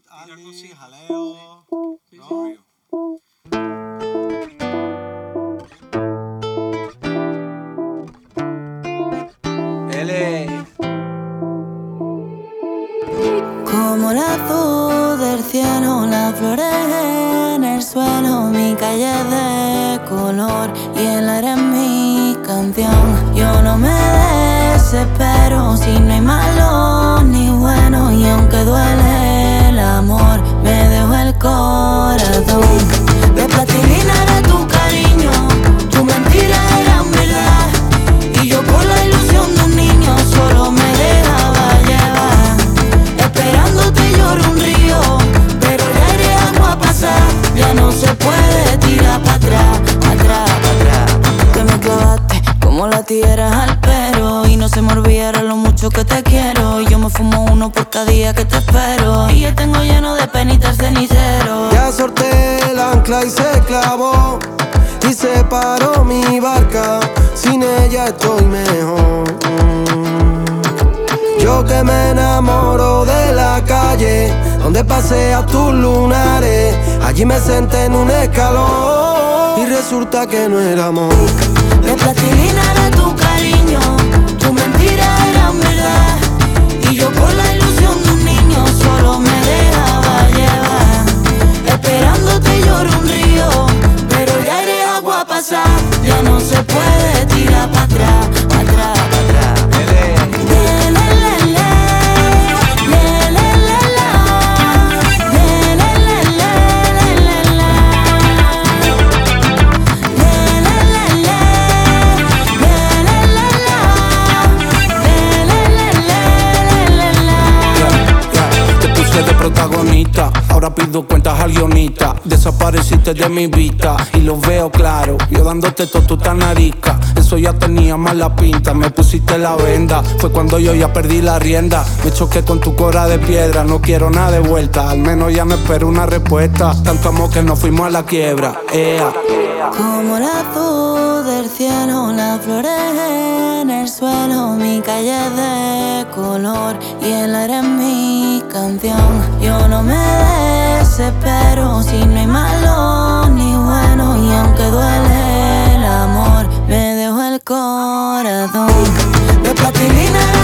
Ali, jaleo, ¿no? Como la luz del cielo, las flores en el suelo, mi calle de color y el aire es mi canción. Yo no me desespero si no hay malo ni bueno, y aunque duele el amor, me dejo el corazón. De plastilina era tu cariño, tu mentira era verdad, y yo por la ilusión de un niño solo me dejaba llevar. Esperándote lloro un río, pero ya iré agua a pasar. Ya no se puede tirar para atrás, para atrás, para atrás. Que me clavaste como la tierra al pero, y no se me olvidara lo mucho que te quiero. Y yo me fumo uno por cada día que te espero, y yo tengo lleno de penitas cenicero. Ya solté el ancla y se clavó, y se paró mi barca, sin ella estoy mejor. Yo que me enamoro de la calle, donde paseas tus lunares, allí me senté en un escalón, y resulta que no era amor. De plastilina era tu cariño, tu mentira era verdad, y yo por la ilusión de un niño solo me dejaba llevar. Esperándote lloro un río, pero ya iré agua a pasar. Ya no se puede tirar para atrás, para atrás, para atrás. De protagonista, ahora pido cuentas al guionista. Desapareciste de mi vista y lo veo claro, yo dándote todo tu tan arisca. Eso ya tenía mala pinta, me pusiste la venda. Fue cuando yo ya perdí la rienda. Me choqué con tu cora de piedra, no quiero nada de vuelta. Al menos ya no espero una respuesta. Tanto amor que nos fuimos a la quiebra. Como la luz del cielo, las flores en el suelo, mi calle de color y el aire es mi canción. Yo no me desespero si no hay malo ni bueno, y aunque duele el amor, me dejo el corazón. De plastilina